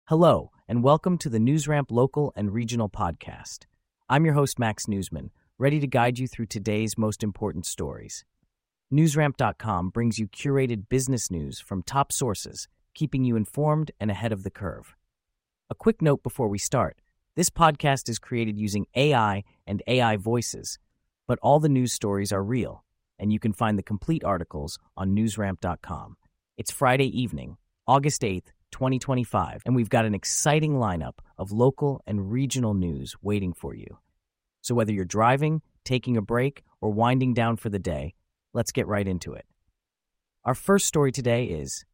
Hello, and welcome to the NewsRamp Local and Regional Podcast. I'm your host, Max Newsman, ready to guide you through today's most important stories. NewsRamp.com brings you curated business news from top sources, keeping you informed and ahead of the curve. A quick note before we start. This podcast is created using AI and AI voices, but all the news stories are real, and you can find the complete articles on NewsRamp.com. It's Friday evening, August 8th, 2025, and we've got an exciting lineup of local and regional news waiting for you. So whether you're driving, taking a break, or winding down for the day, let's get right into it. Our first story today is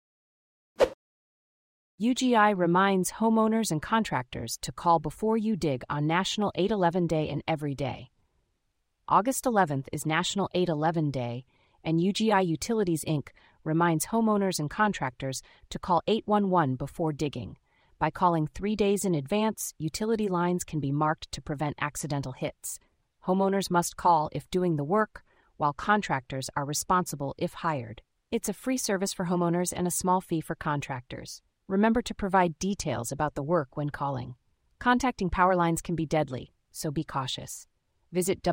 UGI reminds homeowners and contractors to call before you dig on National 811 Day and every day. August 11th is National 811 Day, and UGI Utilities, Inc. reminds homeowners and contractors to call 811 before digging. By calling 3 days in advance, utility lines can be marked to prevent accidental hits. Homeowners must call if doing the work, while contractors are responsible if hired. It's a free service for homeowners and a small fee for contractors. Remember to provide details about the work when calling. Contacting power lines can be deadly, so be cautious. Visit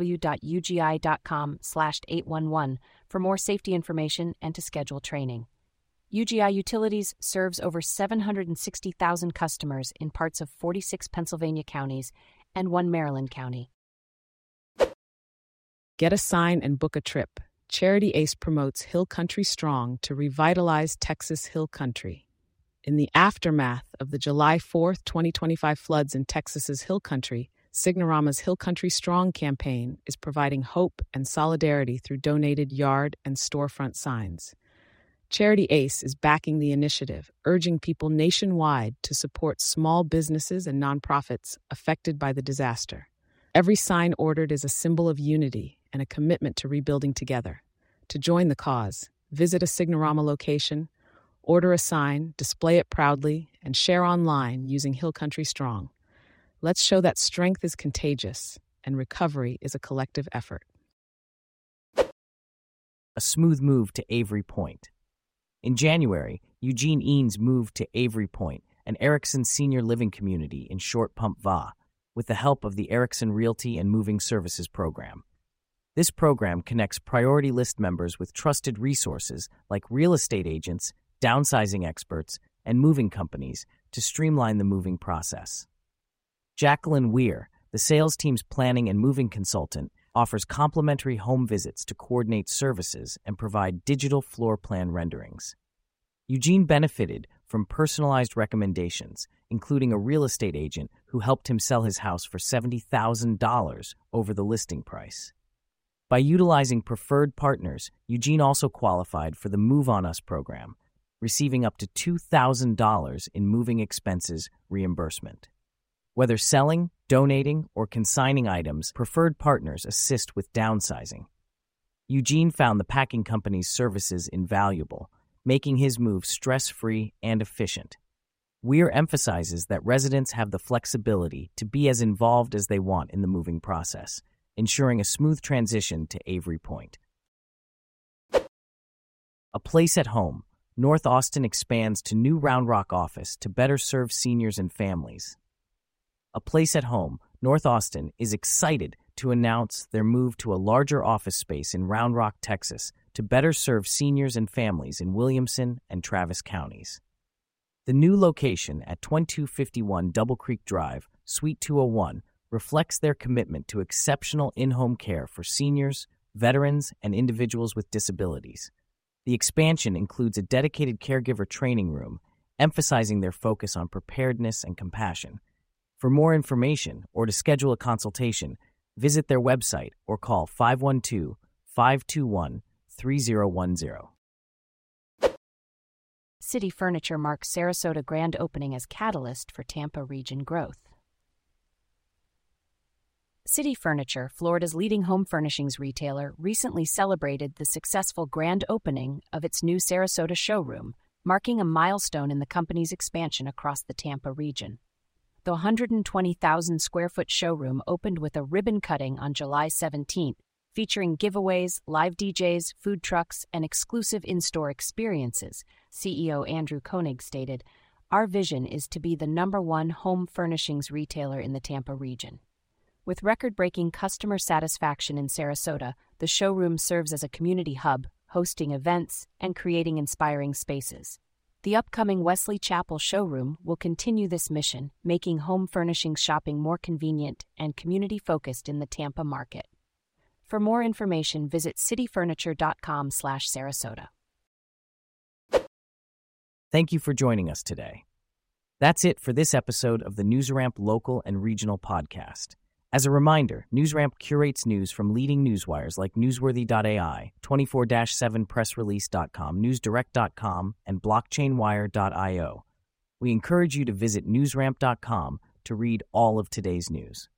www.ugi.com/811 for more safety information and to schedule training. UGI Utilities serves over 760,000 customers in parts of 46 Pennsylvania counties and 1 Maryland county. Get a sign and book a trip. Charity Ace promotes Hill Country Strong to revitalize Texas Hill Country. In the aftermath of the July 4th, 2025 floods in Texas's Hill Country, Signorama's Hill Country Strong campaign is providing hope and solidarity through donated yard and storefront signs. Charity Ace is backing the initiative, urging people nationwide to support small businesses and nonprofits affected by the disaster. Every sign ordered is a symbol of unity and a commitment to rebuilding together. To join the cause, visit a Signorama location, order a sign, display it proudly, and share online using Hill Country Strong. Let's show that strength is contagious and recovery is a collective effort. a smooth move to Avery Point. In January, Eugene Eanes moved to Avery Point, an Erickson senior living community in Short Pump Va, with the help of the Erickson Realty and Moving Services Program. This program connects priority list members with trusted resources like real estate agents, downsizing experts, and moving companies to streamline the moving process. Jacqueline Weir, the sales team's planning and moving consultant, offers complimentary home visits to coordinate services and provide digital floor plan renderings. Eugene benefited from personalized recommendations, including a real estate agent who helped him sell his house for $70,000 over the listing price. By utilizing preferred partners, Eugene also qualified for the Move On Us program, receiving up to $2,000 in moving expenses reimbursement. Whether selling, donating, or consigning items, preferred partners assist with downsizing. Eugene found the packing company's services invaluable, making his move stress-free and efficient. Weir emphasizes that residents have the flexibility to be as involved as they want in the moving process, ensuring a smooth transition to Avery Point. A place at home, North Austin expands to new Round Rock office to better serve seniors and families. A Place at Home, North Austin, is excited to announce their move to a larger office space in Round Rock, Texas, to better serve seniors and families in Williamson and Travis counties. The new location at 2251 Double Creek Drive, Suite 201, reflects their commitment to exceptional in-home care for seniors, veterans, and individuals with disabilities. The expansion includes a dedicated caregiver training room, emphasizing their focus on preparedness and compassion. For more information or to schedule a consultation, visit their website or call 512-521-3010. City Furniture marks Sarasota grand opening as catalyst for Tampa region growth. City Furniture, Florida's leading home furnishings retailer, recently celebrated the successful grand opening of its new Sarasota showroom, marking a milestone in the company's expansion across the Tampa region. The 120,000 square foot showroom opened with a ribbon cutting on July 17th, featuring giveaways, live DJs, food trucks, and exclusive in-store experiences, CEO Andrew Koenig stated. our vision is to be the #1 home furnishings retailer in the Tampa region. With record-breaking customer satisfaction in Sarasota, the showroom serves as a community hub, hosting events and creating inspiring spaces. The upcoming Wesley Chapel showroom will continue this mission, making home furnishings shopping more convenient and community-focused in the Tampa market. For more information, visit cityfurniture.com/Sarasota. Thank you for joining us today. That's it for this episode of the NewsRamp Local and Regional Podcast. As a reminder, NewsRamp curates news from leading newswires like Newsworthy.ai, 24/7pressrelease.com, NewsDirect.com, and BlockchainWire.io. We encourage you to visit NewsRamp.com to read all of today's news.